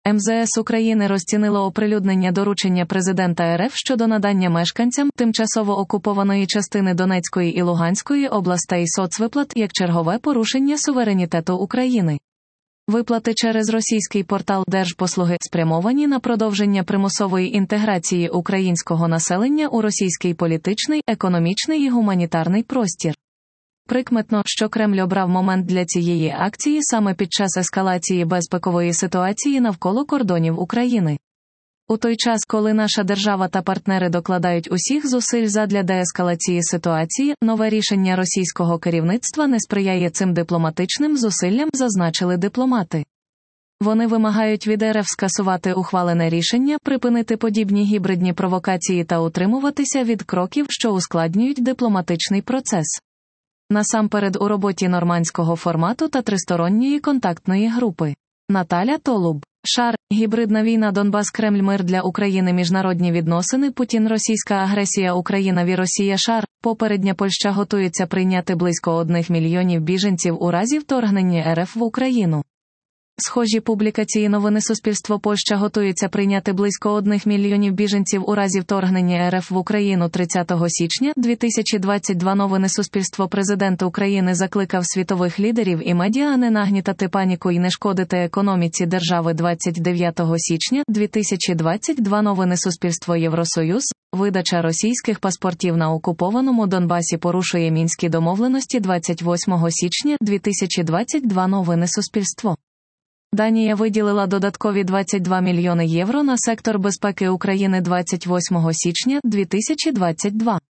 МЗС України розцінило оприлюднення доручення президента РФ щодо надання мешканцям тимчасово окупованої частини Донецької і Луганської областей соцвиплат як чергове порушення суверенітету України. Виплати через російський портал Держпослуги спрямовані на продовження примусової інтеграції українського населення у російський політичний, економічний і гуманітарний простір. Прикметно, що Кремль обрав момент для цієї акції саме під час ескалації безпекової ситуації навколо кордонів України. У той час, коли наша держава та партнери докладають усіх зусиль задля деескалації ситуації, нове рішення російського керівництва не сприяє цим дипломатичним зусиллям, зазначили дипломати. Вони вимагають від РФ скасувати ухвалене рішення, припинити подібні гібридні провокації та утримуватися від кроків, що ускладнюють дипломатичний процес. Насамперед у роботі нормандського формату та тристоронньої контактної групи. Наталя Толуб. Шар. Гібридна війна Донбас Кремль мир для України міжнародні відносини Путін російська агресія Україна ві Росія шар. Попередня Польща готується прийняти близько 1 мільйонів біженців у разі вторгнення РФ в Україну. Схожі публікації новини Суспільство Польща готується прийняти близько 1 мільйонів біженців у разі вторгнення РФ в Україну 30 січня 2022 новини Суспільство Президент України закликав світових лідерів і медіа не нагнітати паніку і не шкодити економіці держави 29 січня 2022 новини Суспільство Євросоюз. Видача російських паспортів на окупованому Донбасі порушує мінські домовленості 28 січня 2022 новини Суспільство. Данія виділила додаткові 22 мільйони євро на сектор безпеки України 28 січня 2022.